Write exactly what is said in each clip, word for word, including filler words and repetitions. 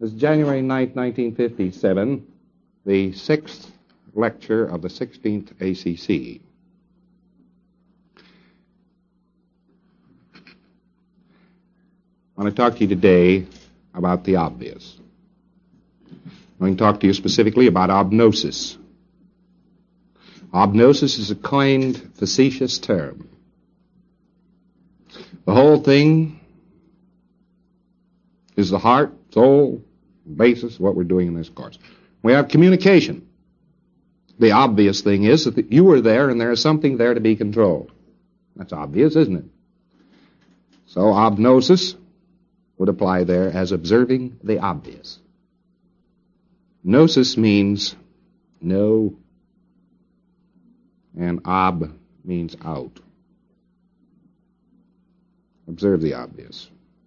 This is January ninth, nineteen fifty-seven, the sixth lecture of the sixteenth A C C. I want to talk to you today about the obvious. I'm going to talk to you specifically about obnosis. Obnosis is a coined, facetious term. The whole thing is the heart, soul, basis of what we're doing in this course. We have communication. The obvious thing is that you were there and there is something there to be controlled. That's obvious, isn't it? So obnosis would apply there as observing the obvious. Gnosis means know, and ob means out. Observe the obvious.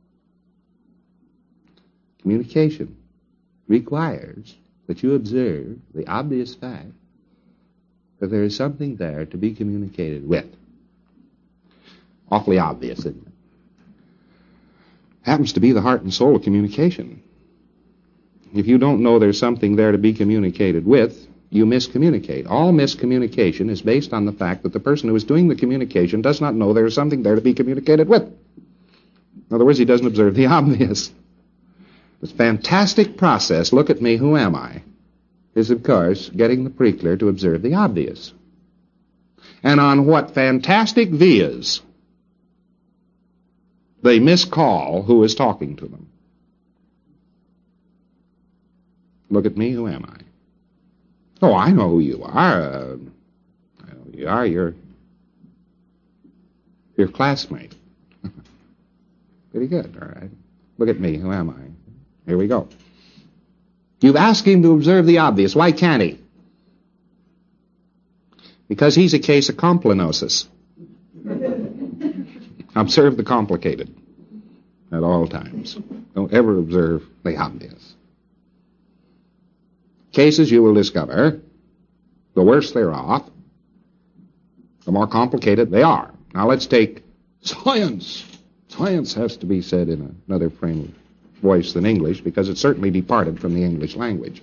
Communication requires that you observe the obvious fact that there is something there to be communicated with. Awfully obvious, isn't it? Happens to be the heart and soul of communication. If you don't know there's something there to be communicated with, you miscommunicate. All miscommunication is based on the fact that the person who is doing the communication does not know there is something there to be communicated with. In other words, he doesn't observe the obvious. This fantastic process, look at me, who am I, is of course getting the preclear to observe the obvious. And on what fantastic vias they miscall who is talking to them. Look at me, who am I? Oh, I know who you are. Uh, I know who you are. You're your classmate. Pretty good, all right. Look at me, who am I? Here we go. You've asked him to observe the obvious. Why can't he? Because he's a case of complinosis. Observe the complicated at all times. Don't ever observe the obvious. Cases you will discover, the worse they're off, the more complicated they are. Now let's take science. Science has to be said in another frame of voice than English because it certainly departed from the English language.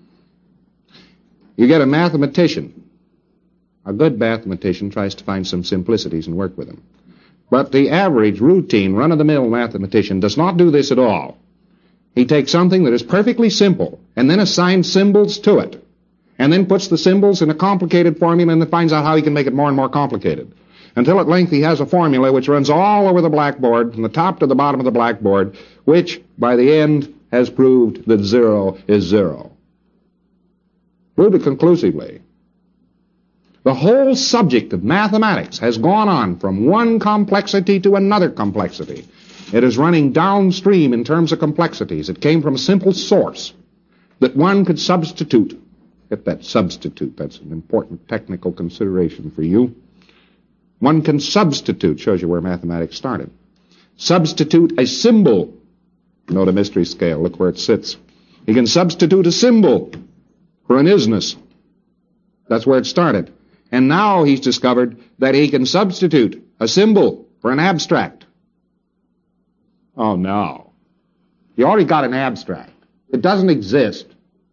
You get a mathematician. A good mathematician tries to find some simplicities and work with them. But the average, routine, run-of-the-mill mathematician does not do this at all. He takes something that is perfectly simple and then assigns symbols to it and then puts the symbols in a complicated formula and then finds out how he can make it more and more complicated. Until at length he has a formula which runs all over the blackboard, from the top to the bottom of the blackboard, which, by the end, has proved that zero is zero. Proved it conclusively. The whole subject of mathematics has gone on from one complexity to another complexity. It is running downstream in terms of complexities. It came from a simple source that one could substitute. Get that substitute. That's an important technical consideration for you. One can substitute, shows you where mathematics started. Substitute a symbol. Note a mystery scale, look where it sits. He can substitute a symbol for an isness. That's where it started. And now he's discovered that he can substitute a symbol for an abstract. Oh, no. You already got an abstract. It doesn't exist.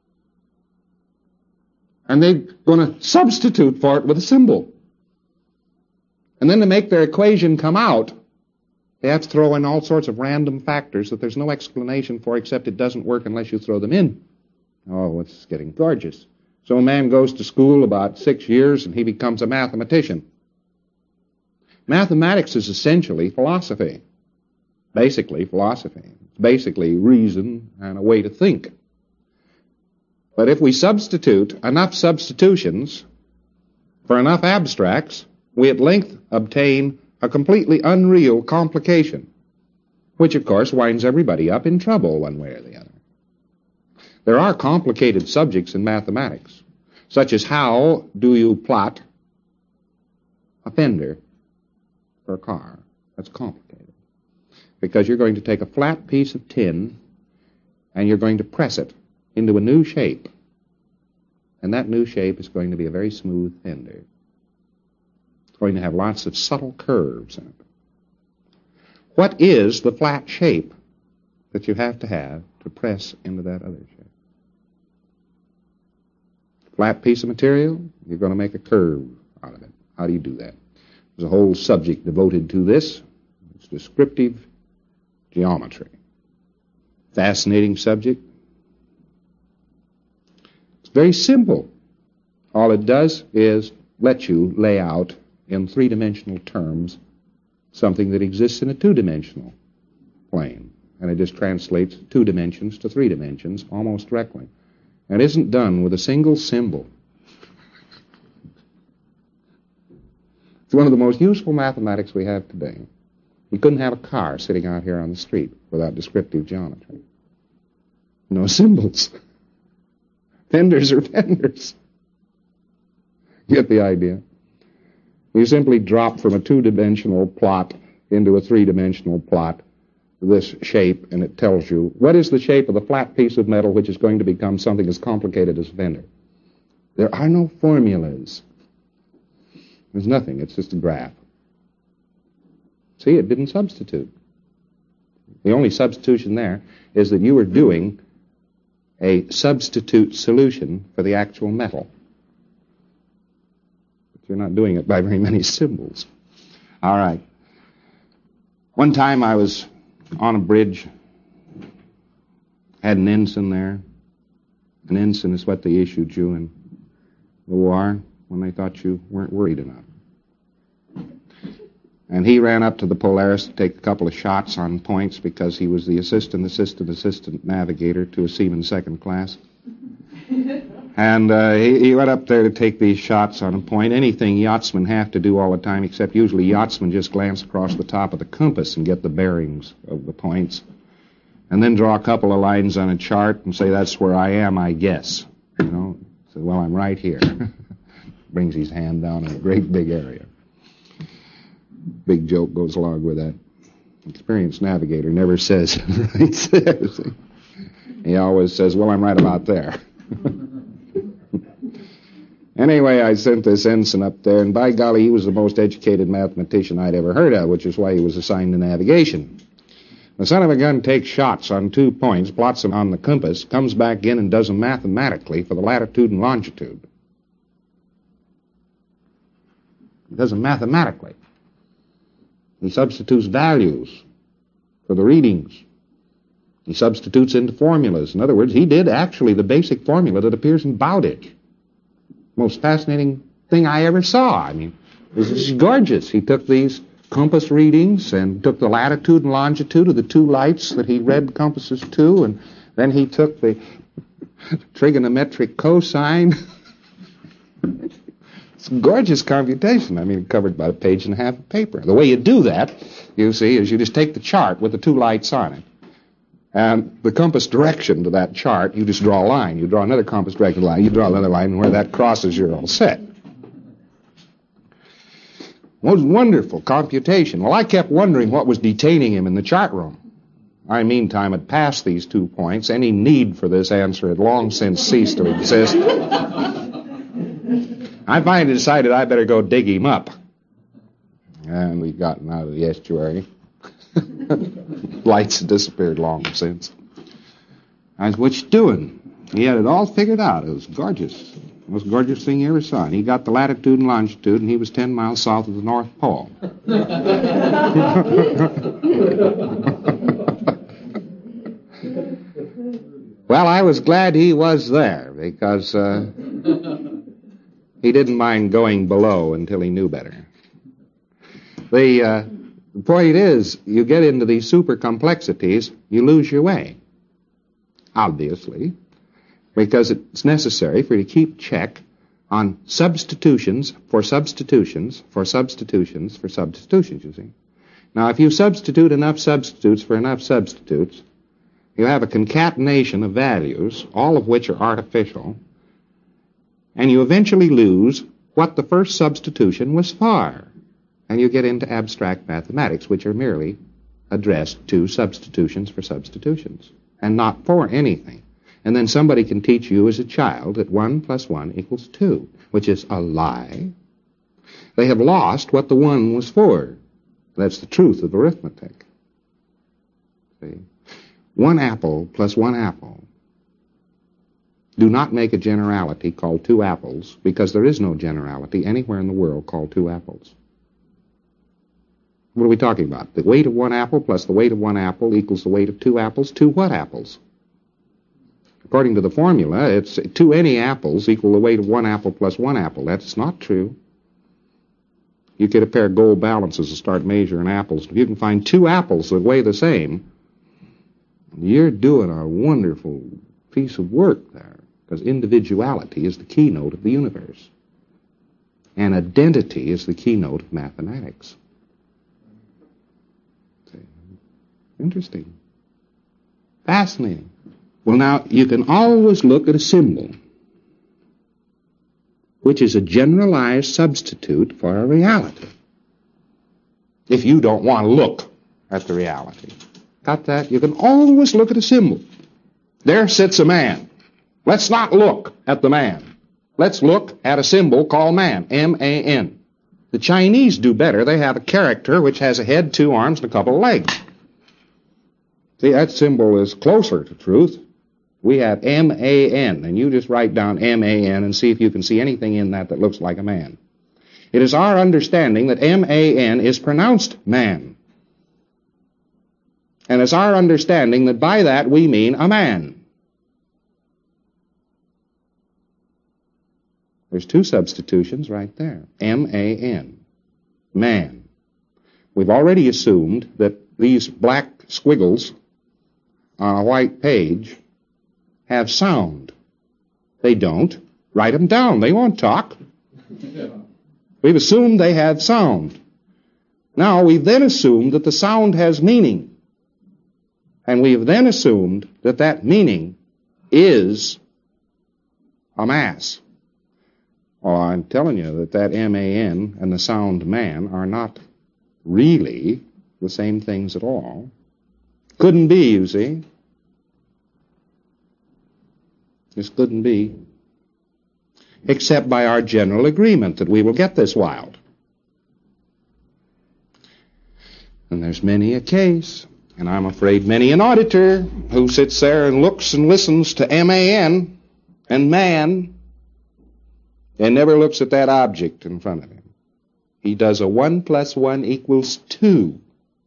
And they're going to substitute for it with a symbol. And then to make their equation come out, they have to throw in all sorts of random factors that there's no explanation for except it doesn't work unless you throw them in. Oh, it's getting gorgeous. So a man goes to school about six years and he becomes a mathematician. Mathematics is essentially philosophy. Basically philosophy. It's basically reason and a way to think. But if we substitute enough substitutions for enough abstracts, we at length obtain a completely unreal complication, which of course winds everybody up in trouble one way or the other. There are complicated subjects in mathematics, such as how do you plot a fender for a car? That's complicated. Because you're going to take a flat piece of tin and you're going to press it into a new shape. And that new shape is going to be a very smooth fender. Going to have lots of subtle curves in it. What is the flat shape that you have to have to press into that other shape. Flat piece of material, you're going to make a curve out of it. How do you do that? There's a whole subject devoted to this. It's descriptive geometry. Fascinating subject. It's very simple. All it does is let you lay out in three-dimensional terms something that exists in a two-dimensional plane. And it just translates two dimensions to three dimensions almost directly. And isn't done with a single symbol. It's one of the most useful mathematics we have today. You couldn't have a car sitting out here on the street without descriptive geometry. No symbols. Fenders are fenders. Get the idea? You simply drop from a two-dimensional plot into a three-dimensional plot this shape, and it tells you what is the shape of the flat piece of metal which is going to become something as complicated as a fender. There are no formulas. There's nothing. It's just a graph. See, it didn't substitute. The only substitution there is that you were doing a substitute solution for the actual metal. But you're not doing it by very many symbols. All right. One time I was on a bridge, had an ensign there. An ensign is what they issued you in the war when they thought you weren't worried enough. And he ran up to the Polaris to take a couple of shots on points because he was the assistant, assistant, assistant navigator to a seaman second class. And uh, he, he went up there to take these shots on a point. Anything yachtsmen have to do all the time, except usually yachtsmen just glance across the top of the compass and get the bearings of the points, and then draw a couple of lines on a chart and say, that's where I am, I guess. You know, so, well, I'm right here. Brings his hand down in a great big area. Big joke goes along with that. Experienced navigator never says right there. He always says, well, I'm right about there. Anyway, I sent this ensign up there, and by golly, he was the most educated mathematician I'd ever heard of, which is why he was assigned to navigation. The son of a gun takes shots on two points, plots them on the compass, comes back in and does them mathematically for the latitude and longitude. He does them mathematically. He substitutes values for the readings. He substitutes into formulas. In other words, he did actually the basic formula that appears in Bowditch. Most fascinating thing I ever saw. I mean, this is gorgeous. He took these compass readings and took the latitude and longitude of the two lights that he read compasses to, and then he took the trigonometric cosine. It's a gorgeous computation. I mean, covered about a page and a half of paper. The way you do that, you see, is you just take the chart with the two lights on it. And the compass direction to that chart, you just draw a line. You draw another compass direction line. You draw another line, and where that crosses, you're all set. Most wonderful computation. Well, I kept wondering what was detaining him in the chart room. I, meantime, had passed these two points. Any need for this answer had long since ceased to exist. I finally decided I better go dig him up. And we'd gotten out of the estuary. Lights had disappeared long since. I said, what you doing? He had it all figured out. It was gorgeous. The most gorgeous thing you ever saw. And he got the latitude and longitude, and he was ten miles south of the North Pole. Well, I was glad he was there, because uh, he didn't mind going below until he knew better. The... Uh, The point is, you get into these super complexities, you lose your way. Obviously, because it's necessary for you to keep check on substitutions for substitutions for substitutions for substitutions, you see. Now, if you substitute enough substitutes for enough substitutes, you have a concatenation of values, all of which are artificial, and you eventually lose what the first substitution was for. And you get into abstract mathematics, which are merely addressed to substitutions for substitutions, and not for anything. And then somebody can teach you as a child that one plus one equals two, which is a lie. They have lost what the one was for. That's the truth of arithmetic. See? one apple plus one apple do not make a generality called two apples, because there is no generality anywhere in the world called two apples. What are we talking about? The weight of one apple plus the weight of one apple equals the weight of two apples. Two what apples? According to the formula, it's two any apples equal the weight of one apple plus one apple. That's not true. You get a pair of gold balances to start measuring apples. If you can find two apples that weigh the same, you're doing a wonderful piece of work there, because individuality is the keynote of the universe, and identity is the keynote of mathematics. Interesting. Fascinating. Well, now, you can always look at a symbol, which is a generalized substitute for a reality, if you don't want to look at the reality. Got that? You can always look at a symbol. There sits a man. Let's not look at the man. Let's look at a symbol called man, M A N. The Chinese do better. They have a character which has a head, two arms, and a couple of legs. See, that symbol is closer to truth. We have M A N, and you just write down M A N and see if you can see anything in that that looks like a man. It is our understanding that M A N is pronounced man. And it's our understanding that by that we mean a man. There's two substitutions right there. M A N. Man. We've already assumed that these black squiggles on a white page have sound. They don't. Write them down. They won't talk. We've assumed they have sound. Now, we've then assumed that the sound has meaning. And we've then assumed that that meaning is a mass. Oh, I'm telling you that that M A N and the sound man are not really the same things at all. Couldn't be, you see. This couldn't be. Except by our general agreement that we will get this wild. And there's many a case, and I'm afraid many an auditor who sits there and looks and listens to M A N and man and never looks at that object in front of him. He does a one plus one equals two.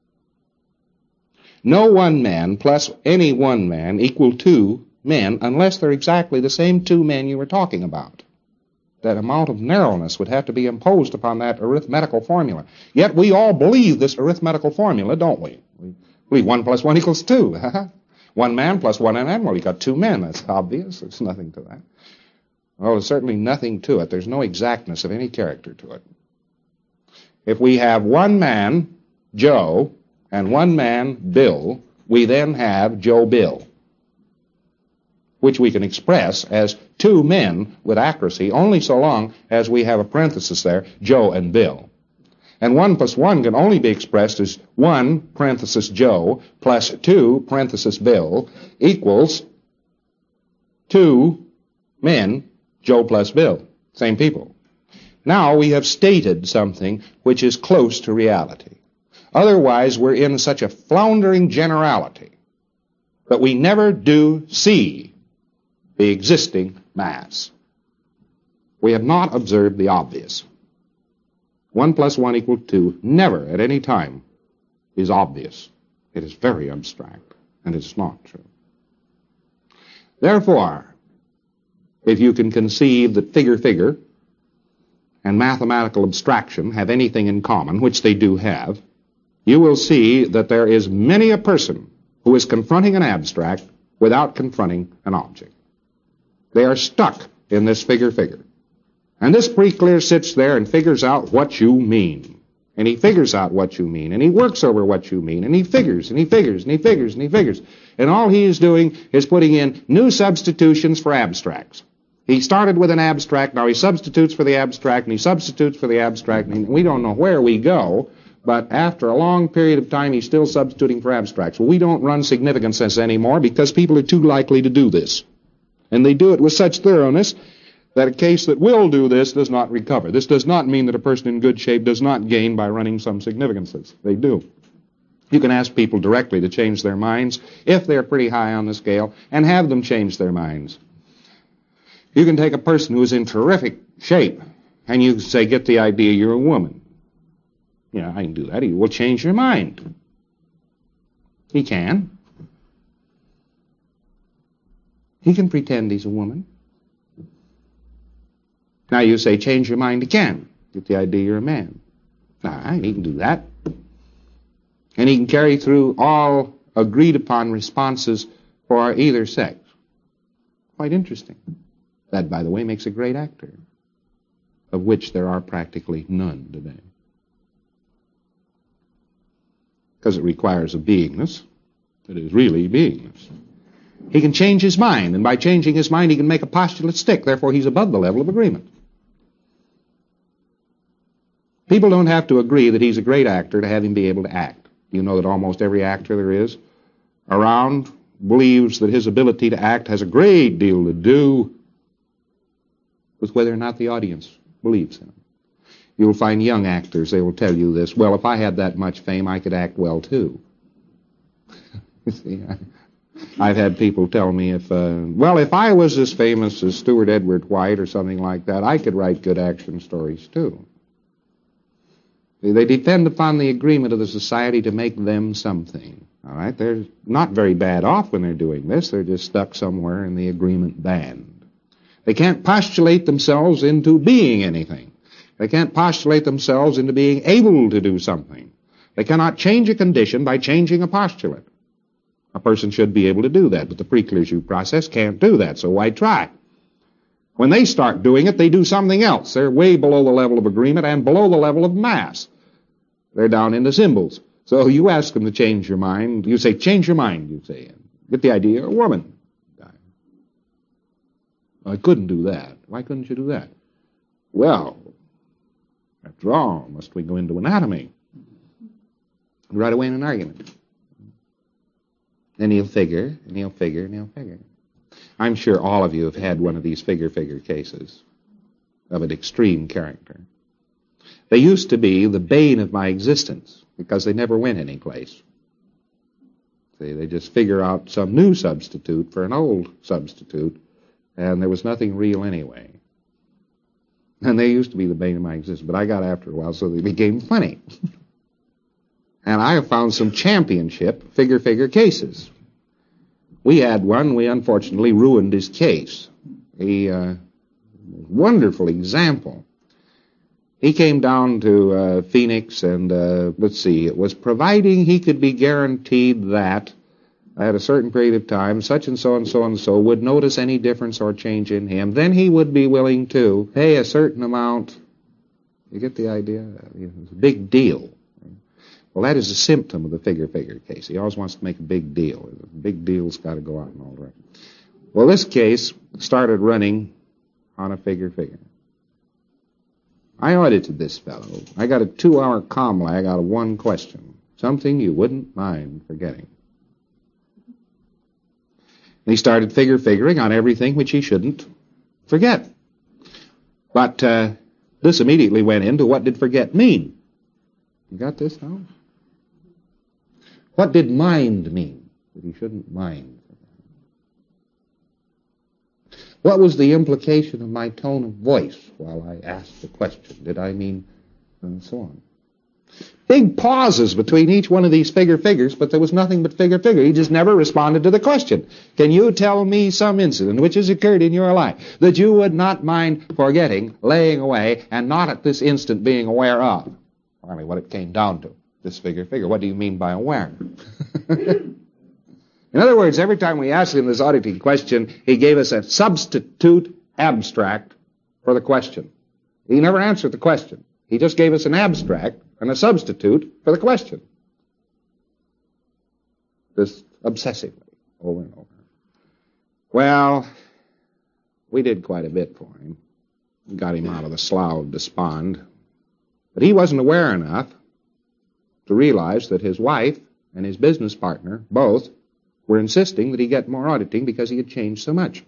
No one man plus any one man equal two men unless they're exactly the same two men you were talking about. That amount of narrowness would have to be imposed upon that arithmetical formula. Yet we all believe this arithmetical formula, don't we? We believe one plus one equals two. One man plus one man, well, you got two men. That's obvious. There's nothing to that. Well, there's certainly nothing to it. There's no exactness of any character to it. If we have one man, Joe, and one man, Bill, we then have Joe Bill, which we can express as two men with accuracy only so long as we have a parenthesis there, Joe and Bill. And one plus one can only be expressed as one parenthesis Joe plus two parenthesis Bill equals two men, Joe plus Bill. Same people. Now we have stated something which is close to reality. Otherwise, we're in such a floundering generality that we never do see the existing mass. We have not observed the obvious. One plus one equal two never at any time is obvious. It is very abstract, and it's not true. Therefore, if you can conceive that figure-figure and mathematical abstraction have anything in common, which they do have, you will see that there is many a person who is confronting an abstract without confronting an object. They are stuck in this figure-figure. And this pretty clear sits there and figures out what you mean. And he figures out what you mean. And he works over what you mean. And he figures, and he figures, and he figures, and he figures. And all he is doing is putting in new substitutions for abstracts. He started with an abstract, now he substitutes for the abstract, and he substitutes for the abstract, and we don't know where we go, but after a long period of time, he's still substituting for abstracts. Well, we don't run significances anymore because people are too likely to do this. And they do it with such thoroughness that a case that will do this does not recover. This does not mean that a person in good shape does not gain by running some significances. They do. You can ask people directly to change their minds if they're pretty high on the scale and have them change their minds. You can take a person who is in terrific shape and you say, get the idea you're a woman. Yeah, I can do that. He will change your mind. He can. He can pretend he's a woman. Now you say, change your mind again. Get the idea you're a man. All right, he can do that. And he can carry through all agreed upon responses for either sex. Quite interesting. That, by the way, makes a great actor, of which there are practically none today. Because it requires a beingness that is really beingness. He can change his mind, and by changing his mind he can make a postulate stick. Therefore he's above the level of agreement. People don't have to agree that he's a great actor to have him be able to act. You know that almost every actor there is around believes that his ability to act has a great deal to do with whether or not the audience believes him. You'll find young actors, they will tell you this, well, if I had that much fame, I could act well, too. You see, I, I've had people tell me, if, uh, well, if I was as famous as Stewart Edward White or something like that, I could write good action stories, too. They depend upon the agreement of the society to make them something. All right? They're not very bad off when they're doing this. They're just stuck somewhere in the agreement band. They can't postulate themselves into being anything. They can't postulate themselves into being able to do something. They cannot change a condition by changing a postulate. A person should be able to do that, but the pre-clearshoe process can't do that, so why try? When they start doing it, they do something else. They're way below the level of agreement and below the level of mass. They're down into symbols. So you ask them to change your mind. You say, change your mind, you say. Get the idea, a woman. I couldn't do that. Why couldn't you do that? Well, after all, must we go into anatomy? Right away in an argument. Then he'll figure, and he'll figure, and he'll figure. I'm sure all of you have had one of these figure-figure cases of an extreme character. They used to be the bane of my existence because they never went anyplace. See, they just figure out some new substitute for an old substitute, and there was nothing real anyway. And they used to be the bane of my existence, but I got after a while, so they became funny. And I have found some championship figure-figure cases. We had one, we unfortunately ruined his case. A uh, wonderful example. He came down to uh, Phoenix, and uh, let's see, it was providing he could be guaranteed that at a certain period of time, such and so and so and so would notice any difference or change in him, then he would be willing to pay a certain amount. You get the idea? It's a big deal. Well, that is a symptom of the figure-figure case. He always wants to make a big deal. A big deal's got to go out and all right. Well, this case started running on a figure-figure. I audited this fellow. I got a two-hour comm lag out of one question, something you wouldn't mind forgetting. And he started figure-figuring on everything which he shouldn't forget. But uh, this immediately went into what did forget mean. You got this now? What did mind mean? That he shouldn't mind. What was the implication of my tone of voice while I asked the question? Did I mean, and so on. Big pauses between each one of these figure-figures, but there was nothing but figure-figure. He just never responded to the question. Can you tell me some incident which has occurred in your life that you would not mind forgetting, laying away, and not at this instant being aware of? Finally, what it came down to, this figure-figure. What do you mean by aware? In other words, every time we asked him this auditing question, he gave us a substitute abstract for the question. He never answered the question. He just gave us an abstract and a substitute for the question. Just obsessively, over and over. Well, we did quite a bit for him. Got him out of the slough of despond. But he wasn't aware enough to realize that his wife and his business partner, both, were insisting that he get more auditing because he had changed so much.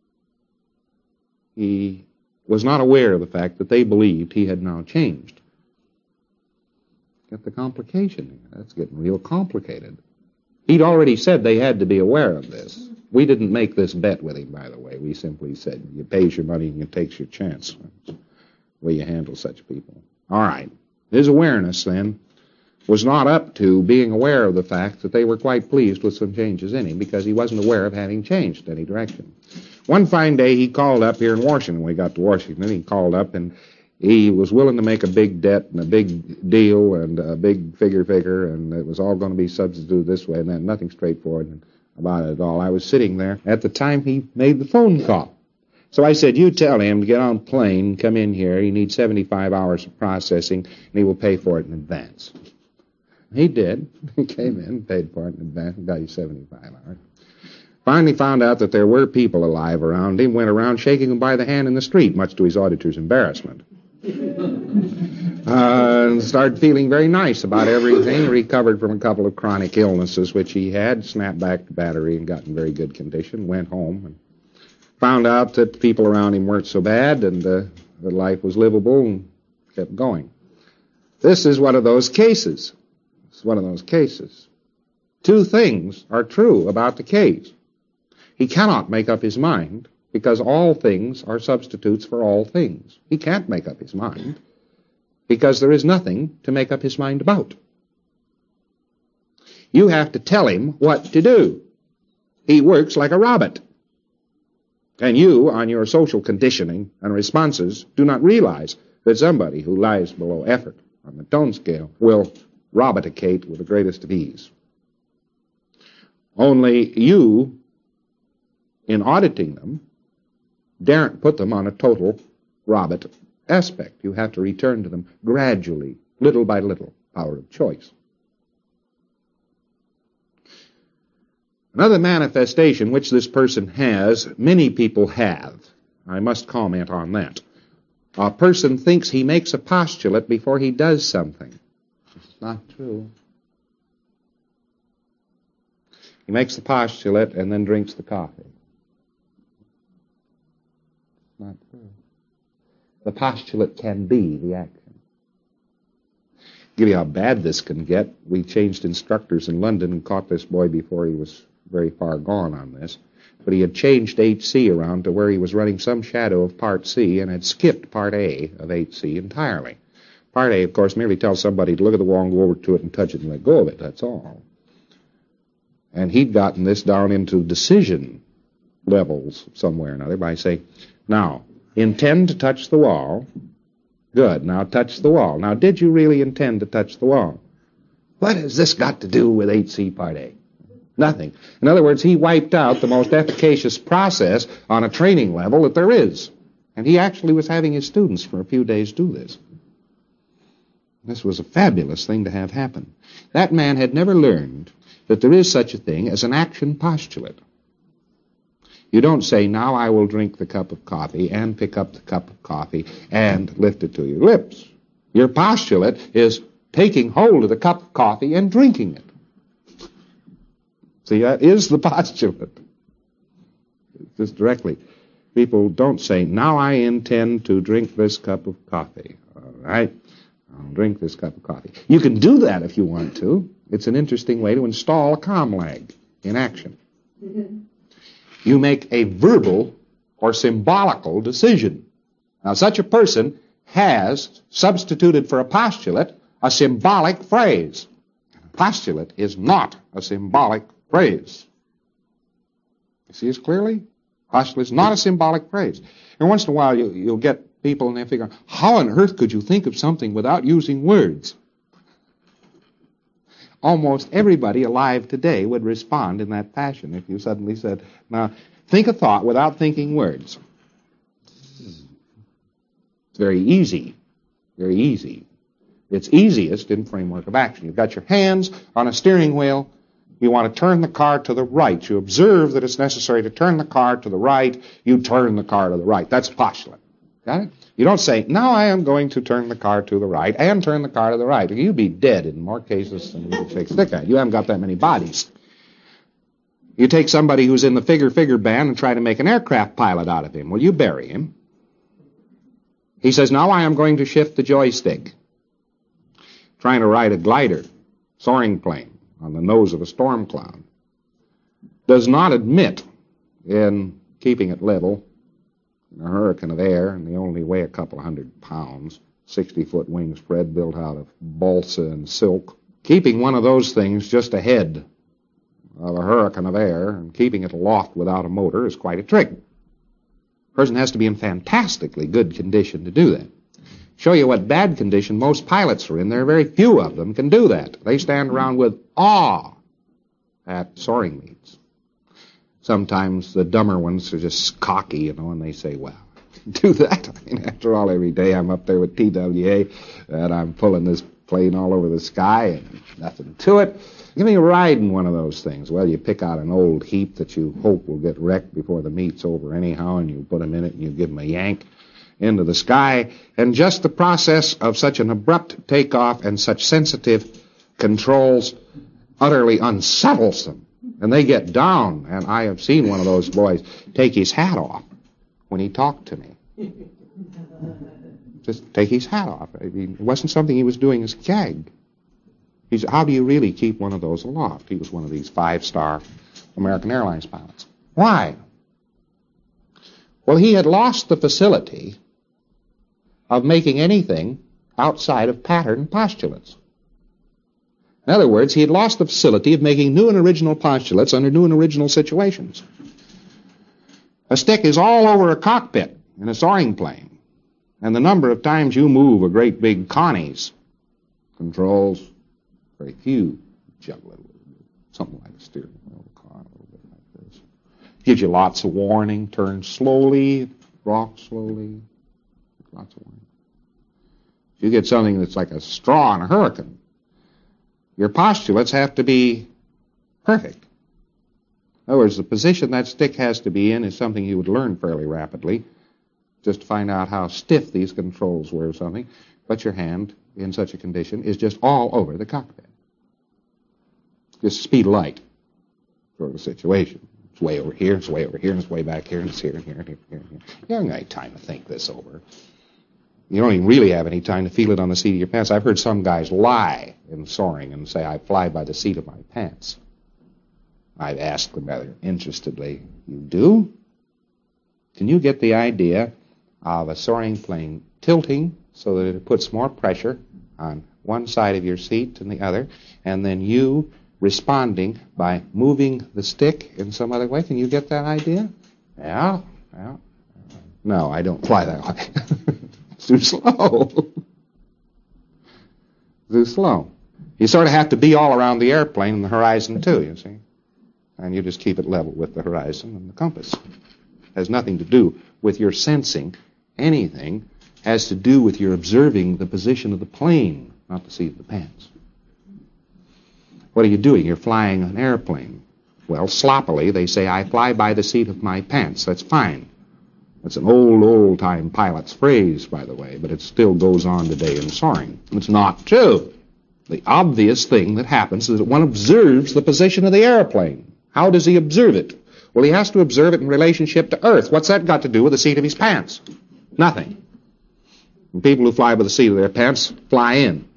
He was not aware of the fact that they believed he had now changed. Get the complication. That's getting real complicated. He'd already said they had to be aware of this. We didn't make this bet with him, by the way. We simply said, you pays your money and you takes your chance. That's the way you handle such people. All right. His awareness, then, was not up to being aware of the fact that they were quite pleased with some changes in him, because he wasn't aware of having changed any direction. One fine day, he called up here in Washington. When we got to Washington, he called up, and he was willing to make a big debt and a big deal and a big figure figure, and it was all going to be substituted this way and that. Nothing straightforward about it at all. I was sitting there at the time he made the phone call. So I said, you tell him to get on a plane, come in here. He needs seventy-five hours of processing, and he will pay for it in advance. He did. He came in, paid for it in advance, and got you seventy-five hours. Finally found out that there were people alive around him, went around shaking him by the hand in the street, much to his auditor's embarrassment. Uh, and started feeling very nice about everything, recovered from a couple of chronic illnesses which he had, snapped back to battery and got in very good condition, went home and found out that people around him weren't so bad and uh, that life was livable, and kept going. This is one of those cases. It's one of those cases. Two things are true about the case. He cannot make up his mind, because all things are substitutes for all things. He can't make up his mind, because there is nothing to make up his mind about. You have to tell him what to do. He works like a robot. And you, on your social conditioning and responses, do not realize that somebody who lies below effort on the tone scale will roboticate with the greatest of ease. Only you, in auditing them, daren't put them on a total robot aspect. You have to return to them gradually, little by little, power of choice. Another manifestation which this person has, many people have. I must comment on that. A person thinks he makes a postulate before he does something. It's not true. He makes the postulate and then drinks the coffee. It's not true. The postulate can be the action. Give you how bad this can get. We changed instructors in London and caught this boy before he was very far gone on this. But he had changed eight C around to where he was running some shadow of Part C and had skipped Part A of eight C entirely. Part A, of course, merely tells somebody to look at the wall and go over to it and touch it and let go of it. That's all. And he'd gotten this down into decision levels somewhere or another by saying, now, intend to touch the wall. Good. Now touch the wall. Now, did you really intend to touch the wall? What has this got to do with eight C Part A? Nothing. In other words, he wiped out the most efficacious process on a training level that there is. And he actually was having his students for a few days do this. This was a fabulous thing to have happen. That man had never learned that there is such a thing as an action postulate. You don't say, now I will drink the cup of coffee and pick up the cup of coffee and lift it to your lips. Your postulate is taking hold of the cup of coffee and drinking it. See, that is the postulate. Just directly. People don't say, now I intend to drink this cup of coffee. All right? I'll drink this cup of coffee. You can do that if you want to. It's an interesting way to install a comm lag in action. Mm-hmm. You make a verbal or symbolical decision. Now, such a person has substituted for a postulate a symbolic phrase. A postulate is not a symbolic phrase. You see this clearly? Postulate is not a symbolic phrase. And once in a while you, you'll get people and they figure, how on earth could you think of something without using words? Almost everybody alive today would respond in that fashion if you suddenly said, now, think a thought without thinking words. It's very easy. Very easy. It's easiest in framework of action. You've got your hands on a steering wheel. You want to turn the car to the right. You observe that it's necessary to turn the car to the right. You turn the car to the right. That's postulate. Got it? You don't say, now I am going to turn the car to the right and turn the car to the right. You'd be dead in more cases than you shake stick at. You haven't got that many bodies. You take somebody who's in the figure-figure band and try to make an aircraft pilot out of him. Well, you bury him. He says, now I am going to shift the joystick. trying to ride a glider, soaring plane, on the nose of a storm cloud, does not admit in keeping it level in a hurricane of air, and they only weigh a couple of hundred pounds, sixty-foot wing spread built out of balsa and silk. Keeping one of those things just ahead of a hurricane of air and keeping it aloft without a motor is quite a trick. A person has to be in fantastically good condition to do that. Show you what bad condition most pilots are in. There are very few of them can do that. They stand around with awe at soaring meets. Sometimes the dumber ones are just cocky, you know, and they say, well, do that. I mean, after all, every day I'm up there with T W A and I'm pulling this plane all over the sky and nothing to it. Give me a ride in one of those things. Well, you pick out an old heap that you hope will get wrecked before the meet's over anyhow, and you put them in it and you give them a yank into the sky. And just the process of such an abrupt takeoff and such sensitive controls utterly unsettles them. And they get down, and I have seen one of those boys take his hat off when he talked to me. Just take his hat off. I mean, it wasn't something he was doing as a gag. He said, how do you really keep one of those aloft? He was one of these five-star American Airlines pilots. Why? Well, he had lost the facility of making anything outside of pattern postulates. In other words, he had lost the facility of making new and original postulates under new and original situations. A stick is all over a cockpit in a soaring plane, and the number of times you move a great big Connie's controls, very few. Juggle it a little bit, something like a steering wheel of a car, a little bit like this. Gives you lots of warning. Turn slowly, rock slowly. Lots of warning. If you get something that's like a straw in a hurricane, your postulates have to be perfect. In other words, the position that stick has to be in is something you would learn fairly rapidly, just to find out how stiff these controls were or something. But your hand, in such a condition, is just all over the cockpit. Just speed of light sort of situation. It's way over here, it's way over here, and it's way back here, and it's here and here and here and here. You haven't got any time to think this over. You don't even really have any time to feel it on the seat of your pants. I've heard some guys lie in soaring and say, I fly by the seat of my pants. I've asked them rather interestedly, you do? Can you get the idea of a soaring plane tilting so that it puts more pressure on one side of your seat than the other, and then you responding by moving the stick in some other way? Can you get that idea? Yeah, yeah. No, I don't fly that way. It's too slow. Too slow. You sort of have to be all around the airplane and the horizon, too, you see. And you just keep it level with the horizon and the compass. It has nothing to do with your sensing anything. It has to do with your observing the position of the plane, not the seat of the pants. What are you doing? You're flying an airplane. Well, sloppily, they say, I fly by the seat of my pants. That's fine. That's an old, old-time pilot's phrase, by the way, but it still goes on today in soaring. It's not true. The obvious thing that happens is that one observes the position of the airplane. How does he observe it? Well, he has to observe it in relationship to Earth. What's that got to do with the seat of his pants? Nothing. And people who fly by the seat of their pants fly in.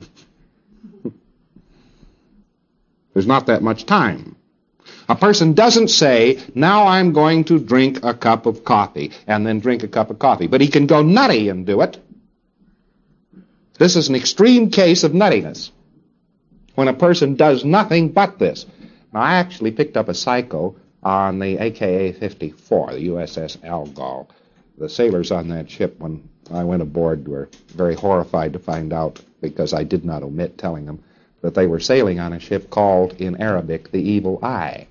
There's not that much time. A person doesn't say, now I'm going to drink a cup of coffee, and then drink a cup of coffee. But he can go nutty and do it. This is an extreme case of nuttiness, when a person does nothing but this. Now, I actually picked up a psycho on the A K A fifty-four, the U S S Algol. The sailors on that ship, when I went aboard, were very horrified to find out, because I did not omit telling them, that they were sailing on a ship called, in Arabic, the Evil Eye.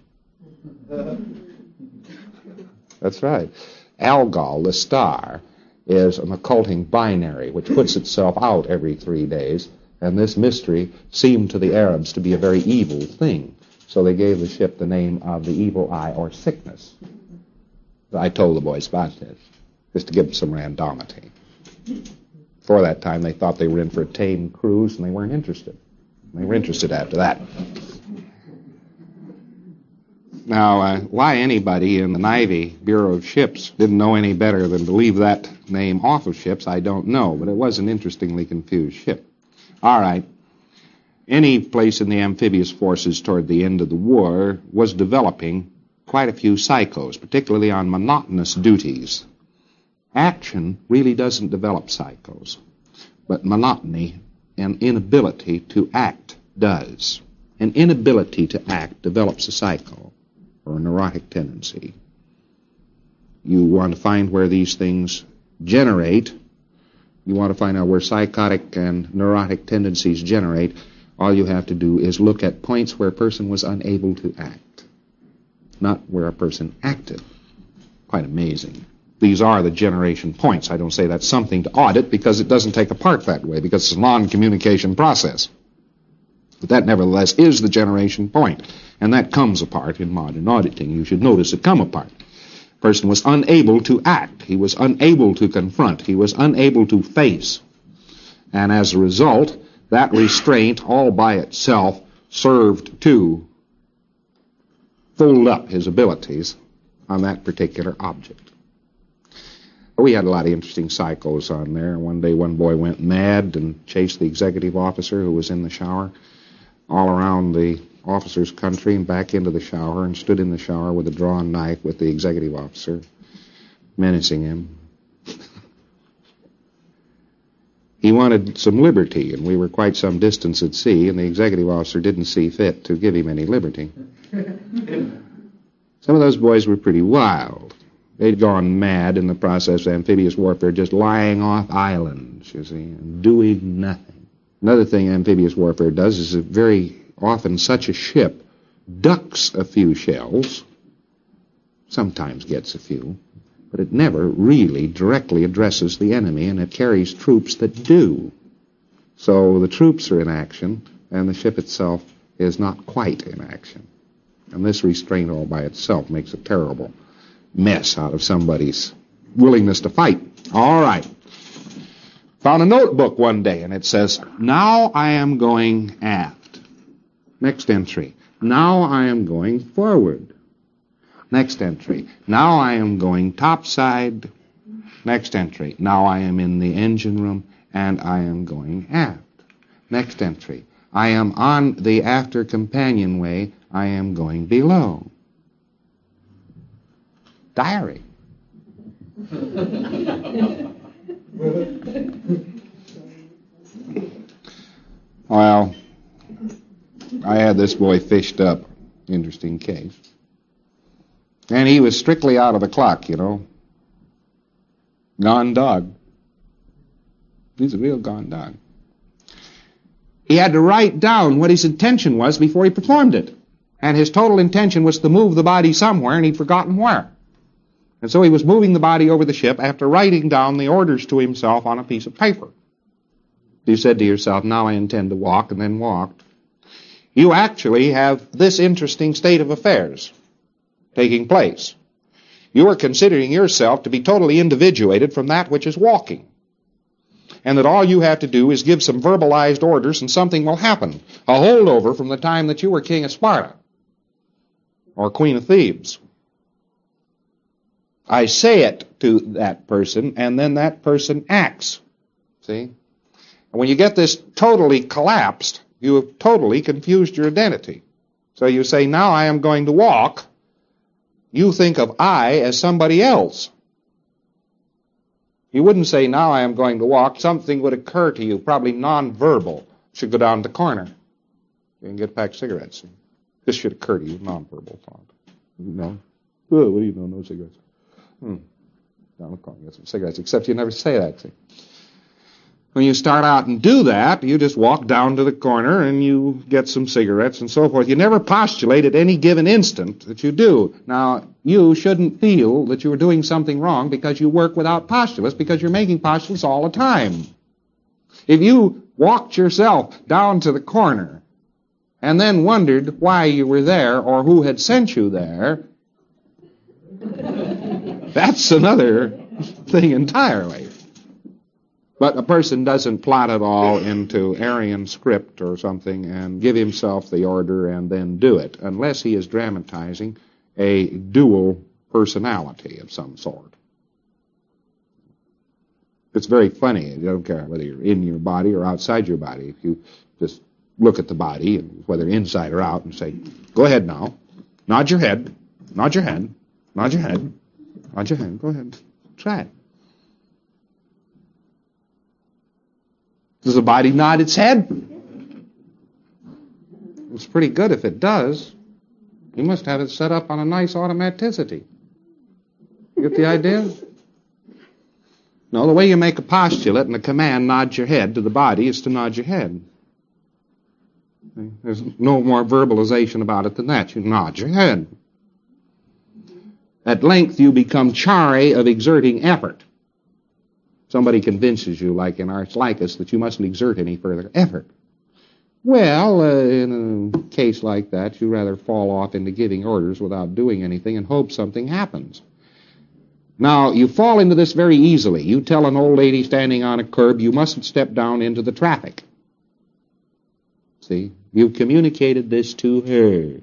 That's right. Algol, the star, is an occulting binary which puts itself out every three days, and this mystery seemed to the Arabs to be a very evil thing. So they gave the ship the name of the Evil Eye, or Sickness. I told the boys about this, just to give them some randomity. Before that time, they thought they were in for a tame cruise, and they weren't interested. They were interested after that. Now, uh, why anybody in the Navy Bureau of Ships didn't know any better than to leave that name off of ships, I don't know, but it was an interestingly confused ship. All right. any place in the amphibious forces toward the end of the war was developing quite a few psychos, particularly on monotonous duties. Action really doesn't develop psychos, but monotony and inability to act does. An inability to act develops a psycho, or a neurotic tendency. You want to find where these things generate. You want to find out where psychotic and neurotic tendencies generate. All you have to do is look at points where a person was unable to act, not where a person acted. Quite amazing. These are the generation points. I don't say that's something to audit because it doesn't take apart that way, because it's a non-communication process. But that nevertheless is the generation point, and that comes apart in modern auditing. You should notice it come apart. The person was unable to act. He was unable to confront. He was unable to face. And as a result, that restraint all by itself served to fold up his abilities on that particular object. We had a lot of interesting psychos on there. One day one boy went mad and chased the executive officer who was in the shower all around the officer's country and back into the shower, and stood in the shower with a drawn knife with the executive officer, menacing him. He wanted some liberty, and we were quite some distance at sea, and the executive officer didn't see fit to give him any liberty. Some of those boys were pretty wild. They'd gone mad in the process of amphibious warfare, just lying off islands, you see, and doing nothing. Another thing amphibious warfare does is that very often such a ship ducks a few shells, sometimes gets a few, but it never really directly addresses the enemy, and it carries troops that do. So the troops are in action, and the ship itself is not quite in action. And this restraint all by itself makes a terrible mess out of somebody's willingness to fight. All right. Found a notebook one day, and it says, now I am going aft. Next entry, now I am going forward. Next entry, now I am going topside. Next entry, now I am in the engine room, and I am going aft. Next entry, I am on the after companionway, I am going below. Diary. Well, I had this boy fished up. Interesting case. And he was strictly out of the clock, you know. Gone dog. He's a real gone dog. He had to write down what his intention was before he performed it. And his total intention was to move the body somewhere, and he'd forgotten where. And so he was moving the body over the ship after writing down the orders to himself on a piece of paper. You said to yourself, now I intend to walk, and then walked. You actually have this interesting state of affairs taking place. You are considering yourself to be totally individuated from that which is walking, and that all you have to do is give some verbalized orders and something will happen. A holdover from the time that you were king of Sparta or queen of Thebes. I say it to that person, and then that person acts. See? And when you get this totally collapsed, you have totally confused your identity. So you say, now I am going to walk. You think of I as somebody else. You wouldn't say, now I am going to walk. Something would occur to you, probably nonverbal. Should go down the corner. You can get a pack of cigarettes. This should occur to you, nonverbal thought. You know? Oh, what do you know? No cigarettes. Hmm. Down the corner, get some cigarettes. Except you never say that. See? When you start out and do that, you just walk down to the corner and you get some cigarettes and so forth. You never postulate at any given instant that you do. Now, you shouldn't feel that you are doing something wrong because you work without postulates, because you're making postulates all the time. If you walked yourself down to the corner and then wondered why you were there or who had sent you there, that's another thing entirely. But a person doesn't plot it all into Aryan script or something and give himself the order and then do it, unless he is dramatizing a dual personality of some sort. It's very funny. You don't care whether you're in your body or outside your body. If you just look at the body, whether inside or out, and say, go ahead now. Nod your head. Nod your head. Nod your head. Nod your head. Go ahead. Try it. Does the body nod its head? It's pretty good if it does. You must have it set up on a nice automaticity. You get the idea? No, the way you make a postulate and a command nod your head to the body is to nod your head. There's no more verbalization about it than that. You nod your head. At length you become chary of exerting effort. Somebody convinces you, like in Ars Laicus, that you mustn't exert any further effort. Well, uh, in a case like that, you rather fall off into giving orders without doing anything and hope something happens. Now, you fall into this very easily. You tell an old lady standing on a curb you mustn't step down into the traffic. See? You've communicated this to her.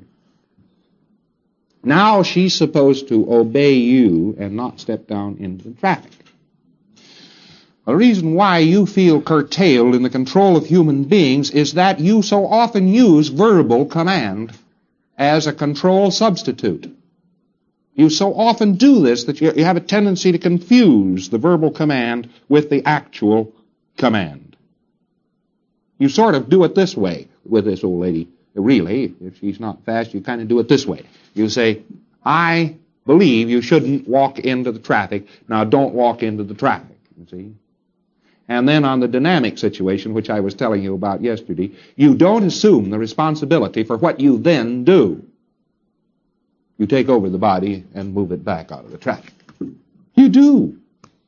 Now she's supposed to obey you and not step down into the traffic. The reason why you feel curtailed in the control of human beings is that you so often use verbal command as a control substitute. You so often do this that you have a tendency to confuse the verbal command with the actual command. You sort of do it this way with this old lady. Really, if she's not fast, you kind of do it this way. You say, I believe you shouldn't walk into the traffic. Now don't walk into the traffic, you see. And then on the dynamic situation, which I was telling you about yesterday, you don't assume the responsibility for what you then do. You take over the body and move it back out of the traffic. You do.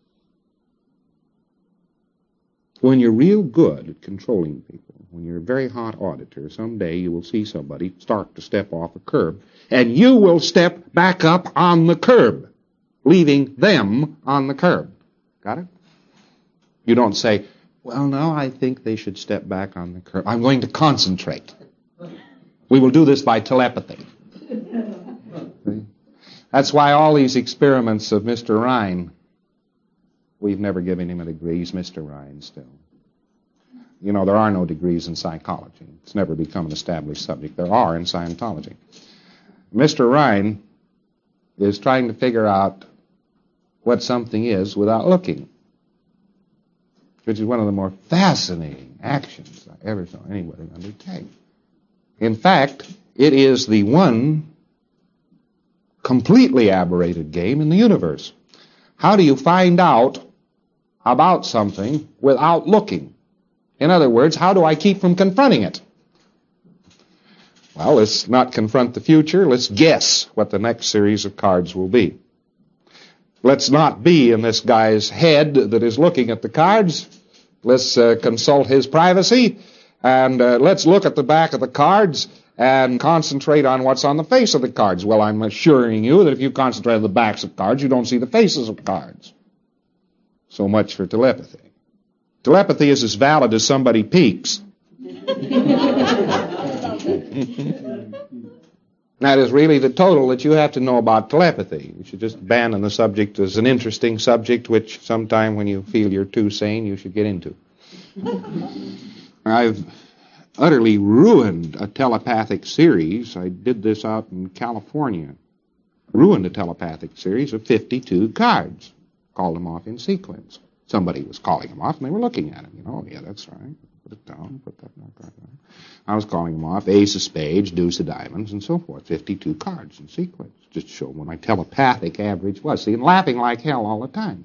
When you're real good at controlling people, when you're a very hot auditor, someday you will see somebody start to step off a curb, and you will step back up on the curb, leaving them on the curb. Got it? You don't say, well, now I think they should step back on the curb. I'm going to concentrate. We will do this by telepathy. See? That's why all these experiments of Mister Rhine, we've never given him a degree. He's Mister Rhine still. You know, there are no degrees in psychology. It's never become an established subject. There are in Scientology. Mister Rhine is trying to figure out what something is without looking, which is one of the more fascinating actions I ever saw anybody undertake. In fact, it is the one completely aberrated game in the universe. How do you find out about something without looking? In other words, how do I keep from confronting it? Well, let's not confront the future. Let's guess what the next series of cards will be. Let's not be in this guy's head that is looking at the cards. Let's uh, consult his privacy, and uh, let's look at the back of the cards and concentrate on what's on the face of the cards. Well, I'm assuring you that if you concentrate on the backs of cards, you don't see the faces of cards. So much for telepathy. Telepathy is as valid as somebody peeks. That is really the total that you have to know about telepathy. You should just abandon the subject as an interesting subject, which sometime when you feel you're too sane, you should get into. I've utterly ruined a telepathic series. I did this out in California. Ruined a telepathic series of fifty-two cards. Called them off in sequence. Somebody was calling them off, and they were looking at them. You know, oh, yeah, that's right. Put it down, put that down. I was calling them off, ace of spades, deuce of diamonds, and so forth. fifty-two cards in sequence. Just to show what my telepathic average was. See, and laughing like hell all the time.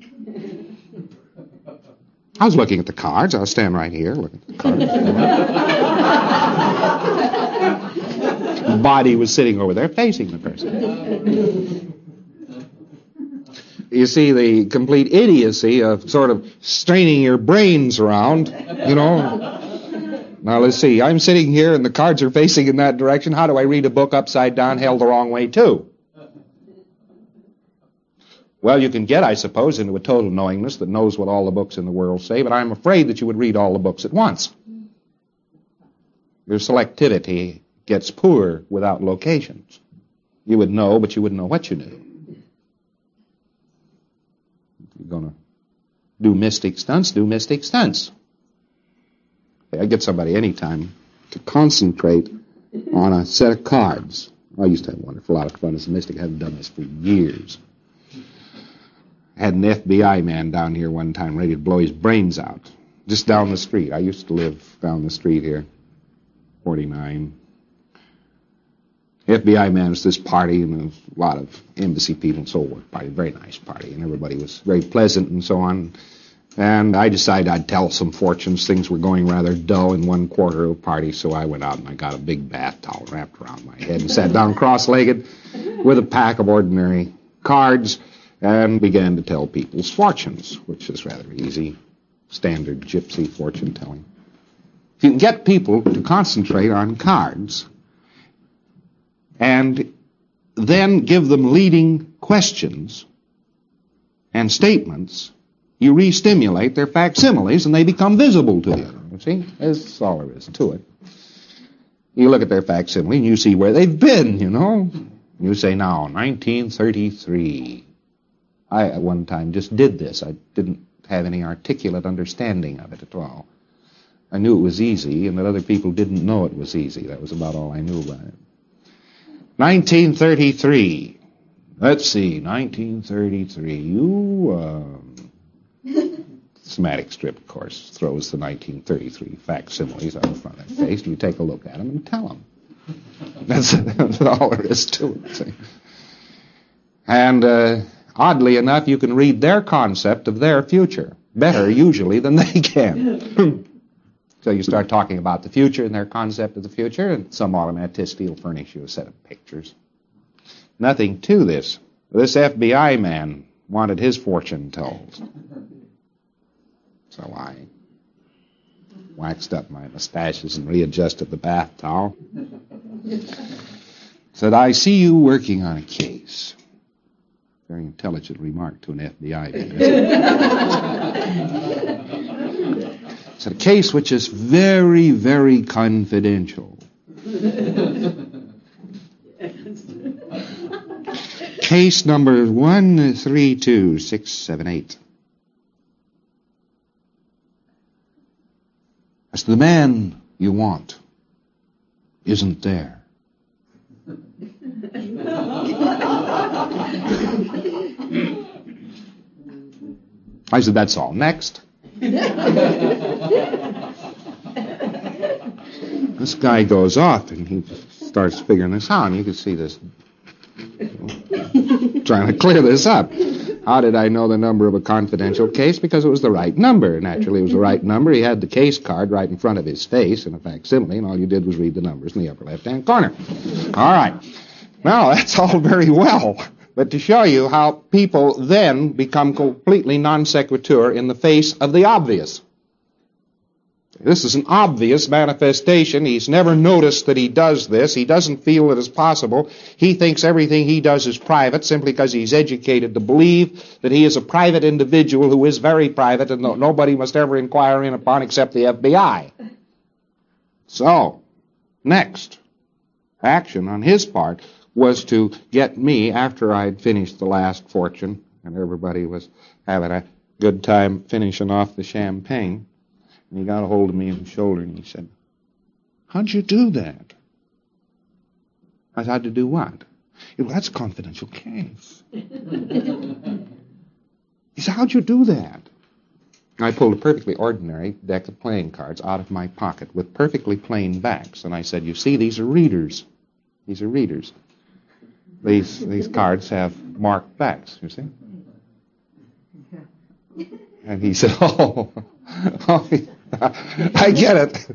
I was looking at the cards. I was standing right here looking at the cards. The body was sitting over there facing the person. You see the complete idiocy of sort of straining your brains around, you know. Now, let's see. I'm sitting here and the cards are facing in that direction. How do I read a book upside down held the wrong way, too? Well, you can get, I suppose, into a total knowingness that knows what all the books in the world say, but I'm afraid that you would read all the books at once. Your selectivity gets poor without locations. You would know, but you wouldn't know what you knew. You're going to do mystic stunts, do mystic stunts. I get somebody anytime to concentrate on a set of cards. I used to have a wonderful lot of fun as a mystic. I haven't done this for years. I had an F B I man down here one time ready to blow his brains out, just down the street. I used to live down the street here, forty-nine. F B I managed this party, and a lot of embassy people and so forth. Party, very nice party, and everybody was very pleasant and so on. And I decided I'd tell some fortunes. Things were going rather dull in one quarter of the party, so I went out and I got a big bath towel wrapped around my head and sat down cross-legged with a pack of ordinary cards and began to tell people's fortunes, which is rather easy, standard gypsy fortune telling. If you can get people to concentrate on cards and then give them leading questions and statements, you re-stimulate their facsimiles and they become visible to you. You see? That's all there is to it. You look at their facsimile and you see where they've been, you know. You say, now, nineteen thirty-three. I, at one time, just did this. I didn't have any articulate understanding of it at all. I knew it was easy and that other people didn't know it was easy. That was about all I knew about it. nineteen thirty-three. Let's see, nineteen thirty-three. You, um... Somatic strip, of course, throws the nineteen thirty-three facsimiles out in front of their face, and you take a look at them and tell them. That's, that's all there is to it. See? And uh, oddly enough, you can read their concept of their future better, usually, than they can. So you start talking about the future and their concept of the future, and some automaticity will furnish you a set of pictures. Nothing to this. This F B I man wanted his fortune told. So I waxed up my mustaches and readjusted the bath towel. Said, I see you working on a case. Very intelligent remark to an F B I man. It's a case which is very, very confidential. Case number one three two six seven eight. As the man you want isn't there. I said, that's all. Next. This guy goes off and he starts figuring this out, and you can see this, trying to clear this up. How did I know the number of a confidential case? Because it was the right number. Naturally, it was the right number. He had the case card right in front of his face in a facsimile, and all you did was read the numbers in the upper left-hand corner. All right. Now, that's all very well. But to show you how people then become completely non sequitur in the face of the obvious. This is an obvious manifestation. He's never noticed that he does this. He doesn't feel it is possible. He thinks everything he does is private simply because he's educated to believe that he is a private individual who is very private and no, nobody must ever inquire in upon except the F B I. So, next action on his part was to get me, after I'd finished the last fortune, and everybody was having a good time finishing off the champagne, and he got a hold of me on the shoulder and he said, how'd you do that? I said, how'd you do what? He said, well, that's a confidential case. He said, how'd you do that? I pulled a perfectly ordinary deck of playing cards out of my pocket with perfectly plain backs, and I said, you see, these are readers. These are readers. These these cards have marked backs, you see? And he said, oh, oh I get it.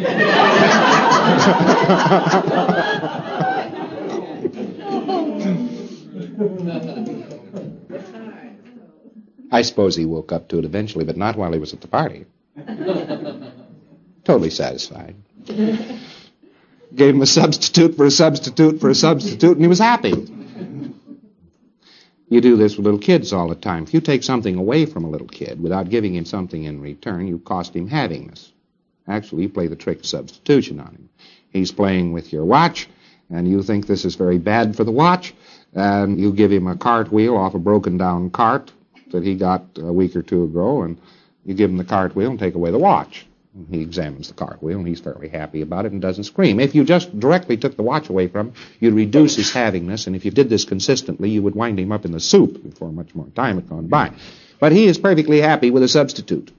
I suppose he woke up to it eventually, but not while he was at the party. Totally satisfied. Gave him a substitute for a substitute for a substitute, and he was happy. You do this with little kids all the time. If you take something away from a little kid without giving him something in return, you cost him havingness. Actually, you play the trick of substitution on him. He's playing with your watch, and you think this is very bad for the watch, and you give him a cartwheel off a broken-down cart that he got a week or two ago, and you give him the cartwheel and take away the watch. He examines the cartwheel, and he's fairly happy about it and doesn't scream. If you just directly took the watch away from him, you'd reduce his havingness, and if you did this consistently, you would wind him up in the soup before much more time had gone by. But he is perfectly happy with a substitute.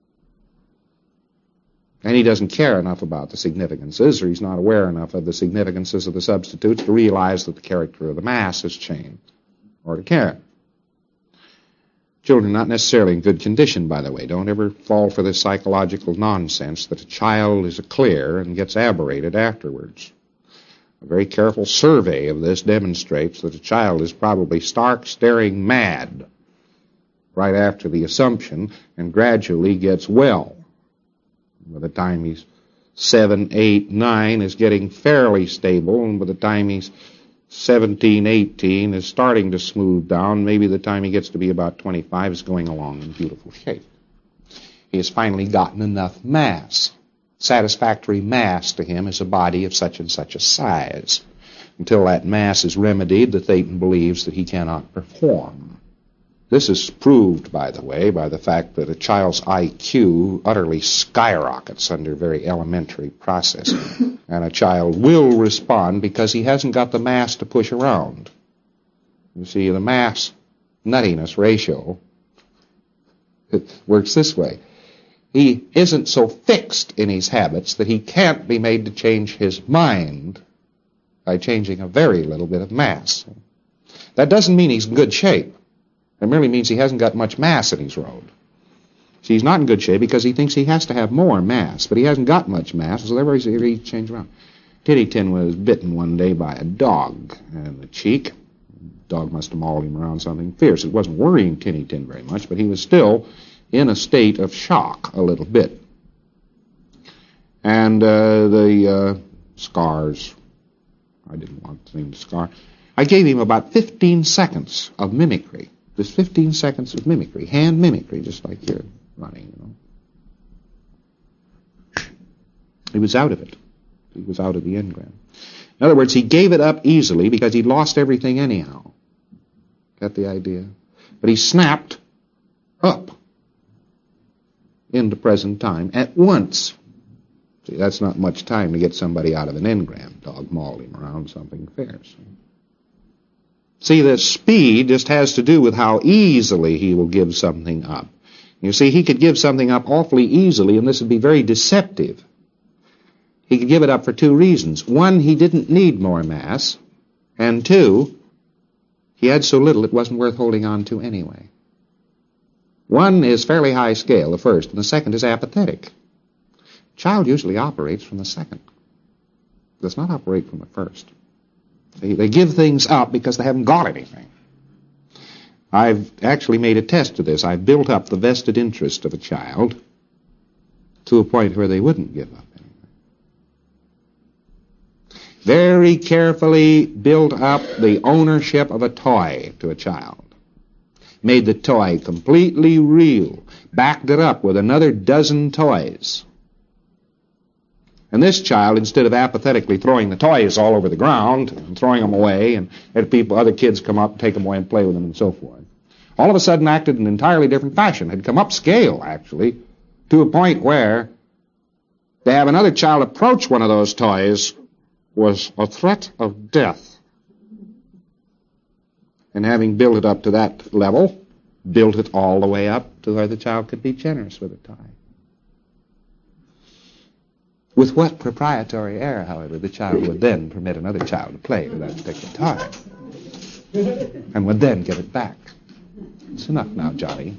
And he doesn't care enough about the significances, or he's not aware enough of the significances of the substitutes to realize that the character of the mass has changed, or to care. Children not necessarily in good condition, by the way. Don't ever fall for this psychological nonsense that a child is a clear and gets aberrated afterwards. A very careful survey of this demonstrates that a child is probably stark, staring mad right after the assumption and gradually gets well. By the time he's seven, eight, nine, is getting fairly stable, and by the time he's seventeen, eighteen, is starting to smooth down. Maybe the time he gets to be about twenty-five is going along in beautiful shape. He has finally gotten enough mass. Satisfactory mass to him is a body of such and such a size. Until that mass is remedied, the Thetan believes that he cannot perform. This is proved, by the way, by the fact that a child's I Q utterly skyrockets under very elementary processing. And a child will respond because he hasn't got the mass to push around. You see, the mass nuttiness ratio, it works this way. He isn't so fixed in his habits that he can't be made to change his mind by changing a very little bit of mass. That doesn't mean he's in good shape. It merely means he hasn't got much mass in his road. See, he's not in good shape because he thinks he has to have more mass, but he hasn't got much mass, so therefore he's changed around. Titty Tin was bitten one day by a dog in the cheek. The dog must have mauled him around something fierce. It wasn't worrying Titty Tin very much, but he was still in a state of shock a little bit. And uh, the uh, scars, I didn't want the thing to scar. I gave him about fifteen seconds of mimicry. Just fifteen seconds of mimicry, hand mimicry, just like you're running, you know. He was out of it. He was out of the engram. In other words, he gave it up easily because he'd lost everything anyhow. Got the idea? But he snapped up into present time at once. See, that's not much time to get somebody out of an engram. Dog mauled him around something fierce. See, the speed just has to do with how easily he will give something up. You see, he could give something up awfully easily, and this would be very deceptive. He could give it up for two reasons. One, he didn't need more mass, and two, he had so little it wasn't worth holding on to anyway. One is fairly high scale, the first, and the second is apathetic. A child usually operates from the second. Does not operate from the first. They, they give things up because they haven't got anything. I've actually made a test of this. I've built up the vested interest of a child to a point where they wouldn't give up anything. Very carefully built up the ownership of a toy to a child. Made the toy completely real. Backed it up with another dozen toys. And this child, instead of apathetically throwing the toys all over the ground and throwing them away and had people, other kids come up, take them away and play with them and so forth, all of a sudden acted in an entirely different fashion, had come up scale, actually, to a point where to have another child approach one of those toys was a threat of death. And having built it up to that level, built it all the way up to where the child could be generous with a toy. With what proprietary air, however, the child would then permit another child to play with that particular toy, and would then give it back. It's enough now, Johnny.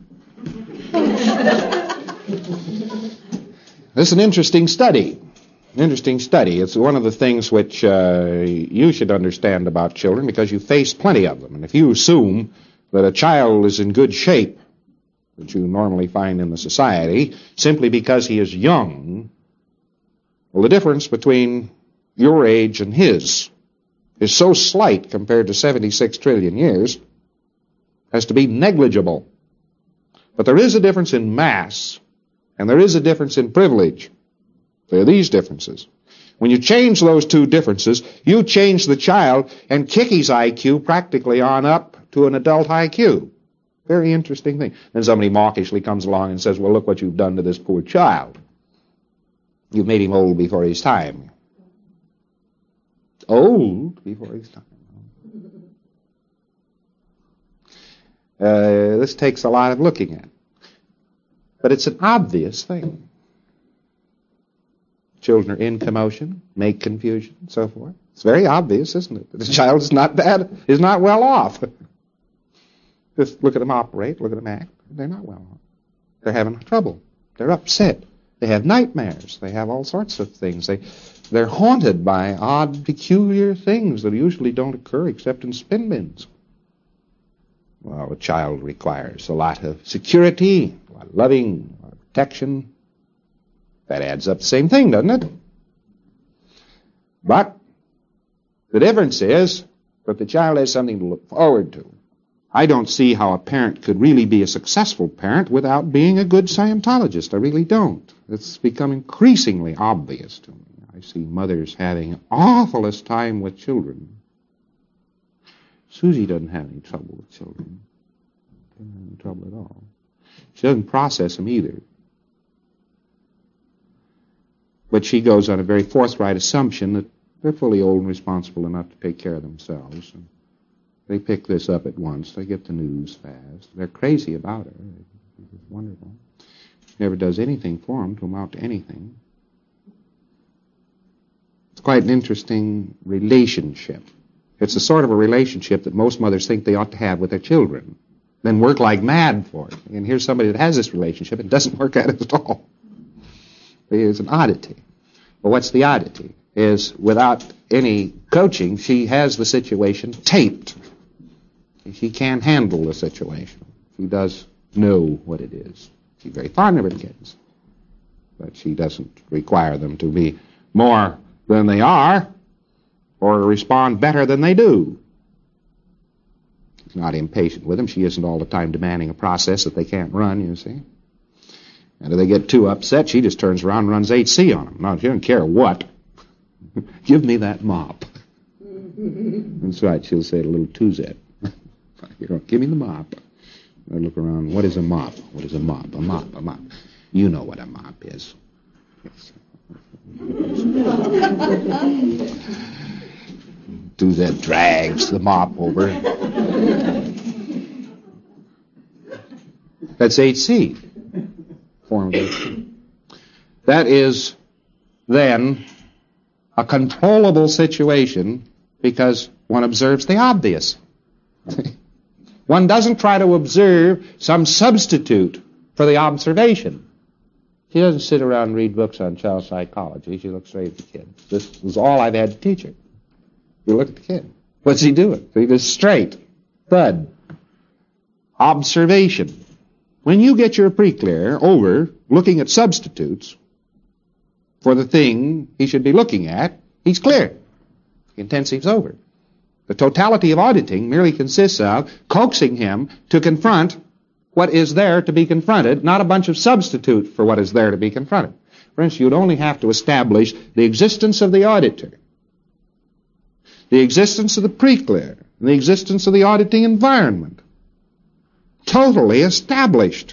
This is an interesting study. Interesting study. It's one of the things which uh, you should understand about children because you face plenty of them. And if you assume that a child is in good shape, which you normally find in the society, simply because he is young, well, the difference between your age and his is so slight compared to seventy-six trillion years as to be negligible. But there is a difference in mass, and there is a difference in privilege. There are these differences. When you change those two differences, you change the child and kick his I Q practically on up to an adult I Q. Very interesting thing. Then somebody mawkishly comes along and says, well, look what you've done to this poor child. You've made him old before his time. Old before his time. Uh, this takes a lot of looking at. But it's an obvious thing. Children are in commotion, make confusion, and so forth. It's very obvious, isn't it? The child is not bad, is not well off. Just look at them operate, look at them act. They're not well off. They're having trouble. They're upset. They have nightmares. They have all sorts of things. They, they're haunted by odd, peculiar things that usually don't occur except in spin bins. Well, a child requires a lot of security, a lot of loving, a lot of protection. That adds up the same thing, doesn't it? But the difference is that the child has something to look forward to. I don't see how a parent could really be a successful parent without being a good Scientologist. I really don't. It's become increasingly obvious to me. I see mothers having an awfulest time with children. Susie doesn't have any trouble with children. Doesn't have any trouble at all. She doesn't process them either. But she goes on a very forthright assumption that they're fully old and responsible enough to take care of themselves. And they pick this up at once. They get the news fast. They're crazy about her. It's wonderful. She never does anything for them to amount to anything. It's quite an interesting relationship. It's the sort of a relationship that most mothers think they ought to have with their children, then work like mad for it. And here's somebody that has this relationship and doesn't work at it at all. It's an oddity. But what's the oddity? Is without any coaching, she has the situation taped. She can't handle the situation. She does know what it is. She's very fond of her kids. But she doesn't require them to be more than they are or respond better than they do. She's not impatient with them. She isn't all the time demanding a process that they can't run, you see. And if they get too upset, she just turns around and runs eight C on them. No, she doesn't care what. Give me that mop. That's right, she'll say it a little two-zet. You know, give me the mop. I look around, what is a mop? What is a mop? A mop, a mop. You know what a mop is. two-zet drags the mop over. That's eight C. Form of eight C. That is, then, a controllable situation because one observes the obvious. One doesn't try to observe some substitute for the observation. She doesn't sit around and read books on child psychology. She looks straight at the kid. This is all I've had to teach her. You look at the kid. What's he doing? He goes straight. Thud. Observation. When you get your pre-clear over looking at substitutes for the thing he should be looking at, he's clear. The intensive's over. The totality of auditing merely consists of coaxing him to confront what is there to be confronted, not a bunch of substitute for what is there to be confronted. For instance, you'd only have to establish the existence of the auditor, the existence of the pre-clear, and the existence of the auditing environment. Totally established.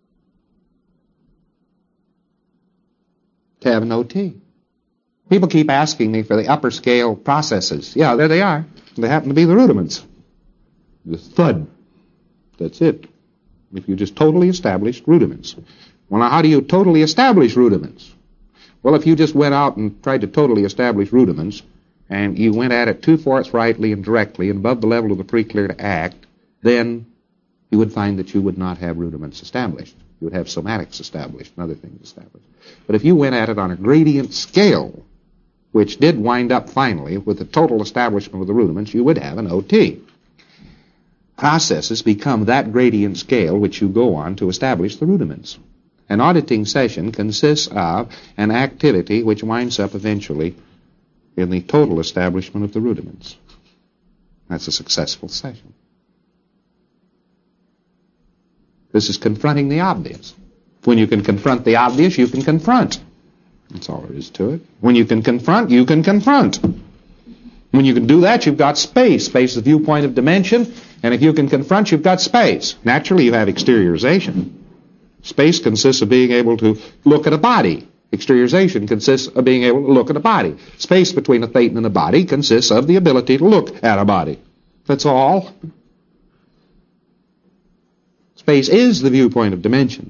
To have an O T. People keep asking me for the upper scale processes. Yeah, there they are. They happen to be the rudiments. The thud. That's it. If you just totally established rudiments. Well, now how do you totally establish rudiments? Well, if you just went out and tried to totally establish rudiments, and you went at it too forthrightly and directly and above the level of the pre-clear to act, then you would find that you would not have rudiments established. You would have somatics established and other things established. But if you went at it on a gradient scale, which did wind up finally with the total establishment of the rudiments, you would have an O T. Processes become that gradient scale which you go on to establish the rudiments. An auditing session consists of an activity which winds up eventually in the total establishment of the rudiments. That's a successful session. This is confronting the obvious. When you can confront the obvious, you can confront. That's all there is to it. When you can confront, you can confront. When you can do that, you've got space. Space is the viewpoint of dimension, and if you can confront, you've got space. Naturally, you have exteriorization. Space consists of being able to look at a body. Exteriorization consists of being able to look at a body. Space between a thetan and a body consists of the ability to look at a body. That's all. Space is the viewpoint of dimension.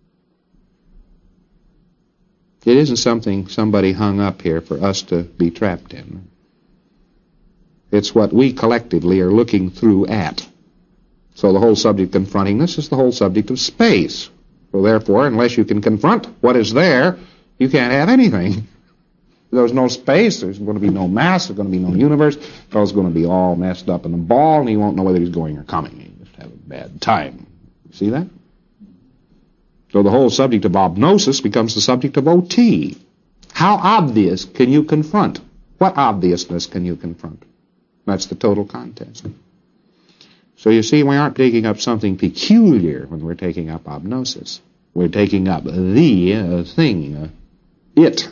It isn't something somebody hung up here for us to be trapped in. It's what we collectively are looking through at. So the whole subject confronting this is the whole subject of space. So therefore, unless you can confront what is there, you can't have anything. If there's no space, there's going to be no mass, there's going to be no universe. The fellow's going to be all messed up in a ball, and he won't know whether he's going or coming. He'll just have a bad time. See that? So the whole subject of obnosis becomes the subject of O T. How obvious can you confront? What obviousness can you confront? That's the total contest. So you see, we aren't taking up something peculiar when we're taking up obnosis. We're taking up the uh, thing, uh, it.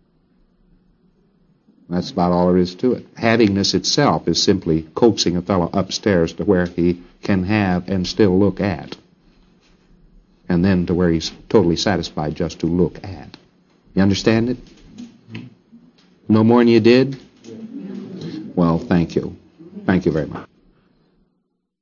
That's about all there is to it. Havingness itself is simply coaxing a fellow upstairs to where he can have and still look at. And then to where he's totally satisfied just to look at. You understand it? No more than you did? Well, thank you. Thank you very much.